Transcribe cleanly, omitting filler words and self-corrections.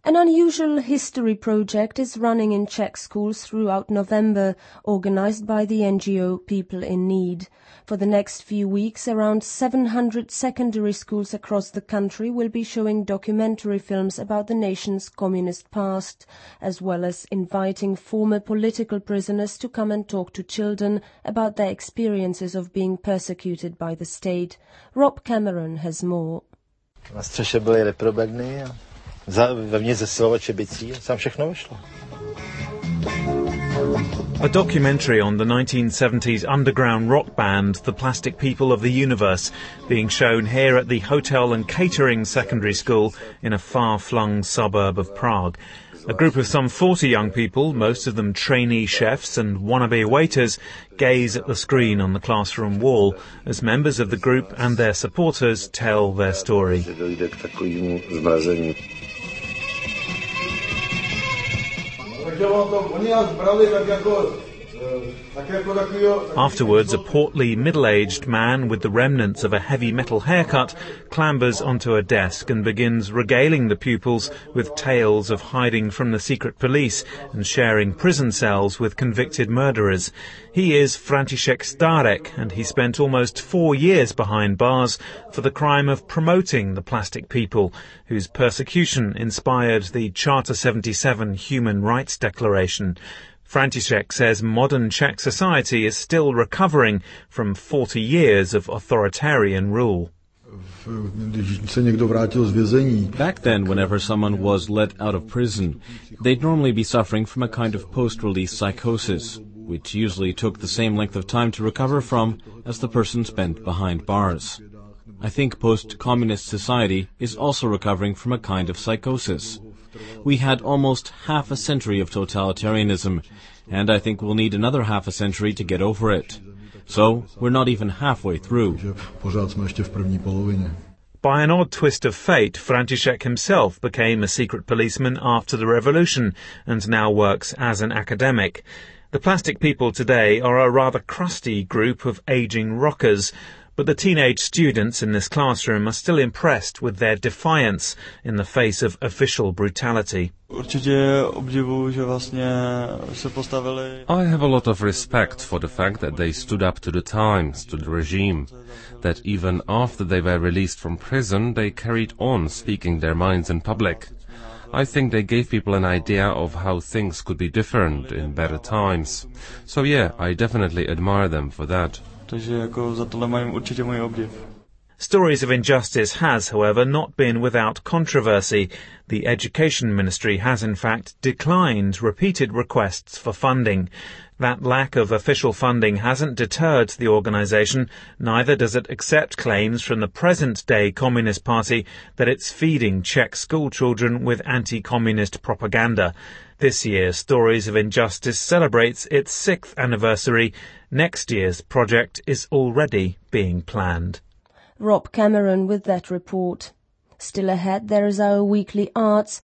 An unusual history project is running in Czech schools throughout November, organized by the NGO People in Need. For the next few weeks, around 700 secondary schools across the country will be showing documentary films about the nation's communist past, as well as inviting former political prisoners to come and talk to children about their experiences of being persecuted by the state. Rob Cameron has more. Na střeše byly reprobedny a vevnitř zesilovače bicí a tam všechno vyšlo. A documentary on the 1970s underground rock band, the Plastic People of the Universe, being shown here at the Hotel and Catering Secondary School in a far-flung suburb of Prague. A group of some 40 young people, most of them trainee chefs and wannabe waiters, gaze at the screen on the classroom wall as members of the group and their supporters tell their story. Afterwards, a portly, middle-aged man with the remnants of a heavy metal haircut clambers onto a desk and begins regaling the pupils with tales of hiding from the secret police and sharing prison cells with convicted murderers. He is František Stárek, and he spent almost 4 years behind bars for the crime of promoting the Plastic People, whose persecution inspired the Charter 77 Human Rights Declaration. František says modern Czech society is still recovering from 40 years of authoritarian rule. Back then, whenever someone was let out of prison, they'd normally be suffering from a kind of post-release psychosis, which usually took the same length of time to recover from as the person spent behind bars. I think post-communist society is also recovering from a kind of psychosis. We had almost half a century of totalitarianism, and I think we'll need another half a century to get over it. So, we're not even halfway through. By an odd twist of fate, František himself became a secret policeman after the revolution and now works as an academic. The Plastic People today are a rather crusty group of ageing rockers, but the teenage students in this classroom are still impressed with their defiance in the face of official brutality. I have a lot of respect for the fact that they stood up to the times, to the regime, that even after they were released from prison, they carried on speaking their minds in public. I think they gave people an idea of how things could be different in better times. So yeah, I definitely admire them for that. Stories of Injustice has, however, not been without controversy. The Education Ministry has, in fact, declined repeated requests for funding. That lack of official funding hasn't deterred the organisation, neither does it accept claims from the present-day Communist Party that it's feeding Czech school children with anti-communist propaganda. This year, Stories of Injustice celebrates its 6th anniversary. Next year's project is already being planned. Rob Cameron with that report. Still ahead, there is our weekly arts.